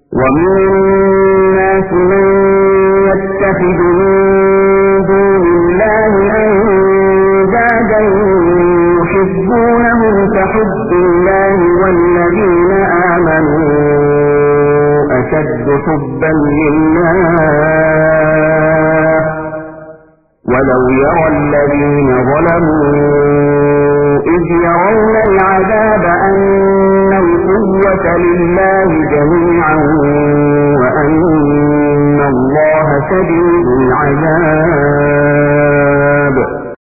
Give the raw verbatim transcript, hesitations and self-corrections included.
ومن الناس من يتخذ من دون الله أندادا يحبونهم كحب الله والذين آمنوا أشد حبا لله ولو يرى الذين ظلموا إذ يرون العذاب أن القوة لله جميعا وأن الله شديد العذاب